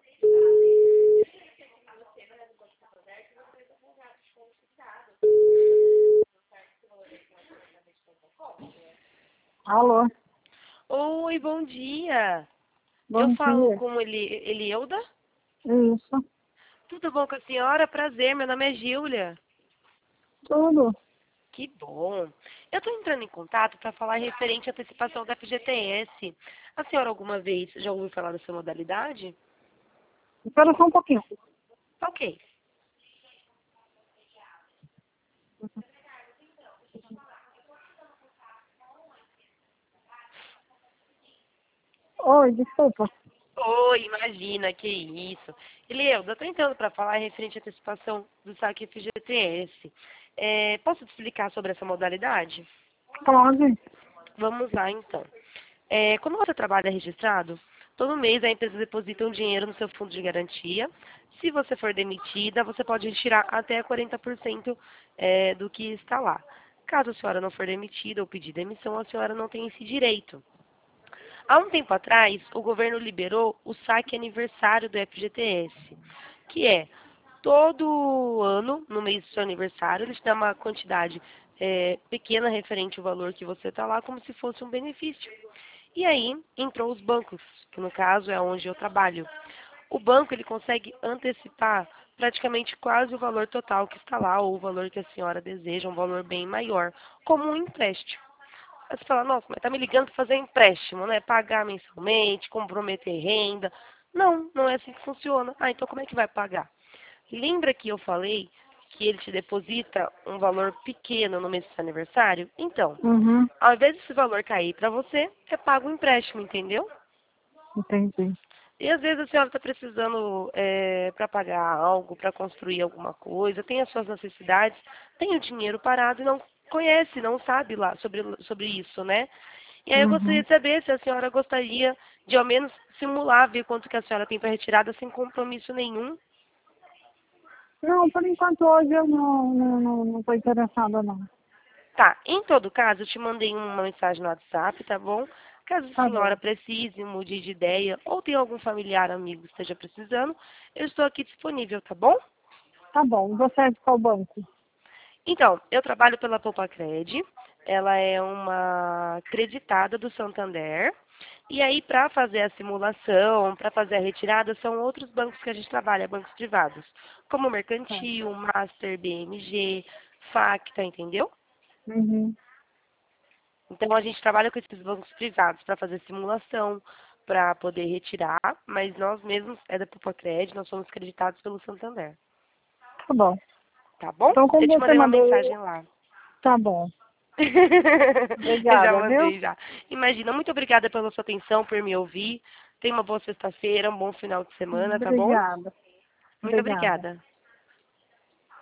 Alô, Oi, bom dia. Eu bom falo dia. com Elielda. Isso, Tudo bom com a senhora? Prazer, meu nome é Gíulia. tudo. Que bom. Eu estou entrando em contato para falar referente à antecipação da FGTS. A senhora alguma vez já ouviu falar dessa modalidade? Espera só um pouquinho. Ok. Oi, desculpa. Oi, imagina, que isso. Elielda, eu estou entrando para falar referente à antecipação do saque FGTS. Posso te explicar sobre essa modalidade? Pode? Vamos lá, então. Quando você trabalha registrado, todo mês a empresa deposita um dinheiro no seu fundo de garantia. Se você for demitida, você pode retirar até 40% do que está lá. Caso a senhora não for demitida ou pedir demissão, a senhora não tem esse direito. Há um tempo atrás, o governo liberou o saque aniversário do FGTS, que é todo ano, no mês do seu aniversário, eles dão uma quantidade pequena referente ao valor que você está lá, como se fosse um benefício. E aí entrou os bancos, que no caso é onde eu trabalho. O banco ele consegue antecipar praticamente quase o valor total que está lá, ou o valor que a senhora deseja, um valor bem maior, como um empréstimo. Aí você fala, nossa, mas tá me ligando para fazer empréstimo, né? Pagar mensalmente, comprometer renda. Não, não é assim que funciona. Ah, então como é que vai pagar? Lembra que eu falei que ele te deposita um valor pequeno no mês do seu aniversário? Então, Uhum, ao invés desse valor cair para você, é pago um empréstimo, entendeu? entendi. E às vezes a senhora está precisando para pagar algo, para construir alguma coisa, tem as suas necessidades, tem o dinheiro parado e não conhece, não sabe lá sobre isso, né? E aí eu gostaria Uhum. de saber se a senhora gostaria de ao menos simular, ver quanto que a senhora tem para retirada sem compromisso nenhum. Não, por enquanto hoje eu não estou interessada, não. Tá, em todo caso, eu te mandei uma mensagem no WhatsApp, tá bom? Caso a Tá senhora bom. precise, mude de ideia, ou tem algum familiar, amigo que esteja precisando, eu estou aqui disponível, tá bom? Tá bom. Você é de qual banco? Então, eu trabalho pela Popacred, ela é uma creditada do Santander, e aí para fazer a simulação, para fazer a retirada, são outros bancos que a gente trabalha, bancos privados, como Tá. Mercantil, Master, BMG, Facta, entendeu? Uhum. Então a gente trabalha com esses bancos privados para fazer simulação, para poder retirar, mas nós mesmos é da Popacred, nós somos creditados pelo Santander, Tá bom. tá bom? Então, Eu como te você mandei uma mandou... mensagem lá. Tá bom. Eu já Obrigada, viu? mandei já. Imagina, muito obrigada pela sua atenção, por me ouvir. Tenha uma boa sexta-feira, um bom final de semana, tá bom? Obrigada. Muito Obrigada. obrigada.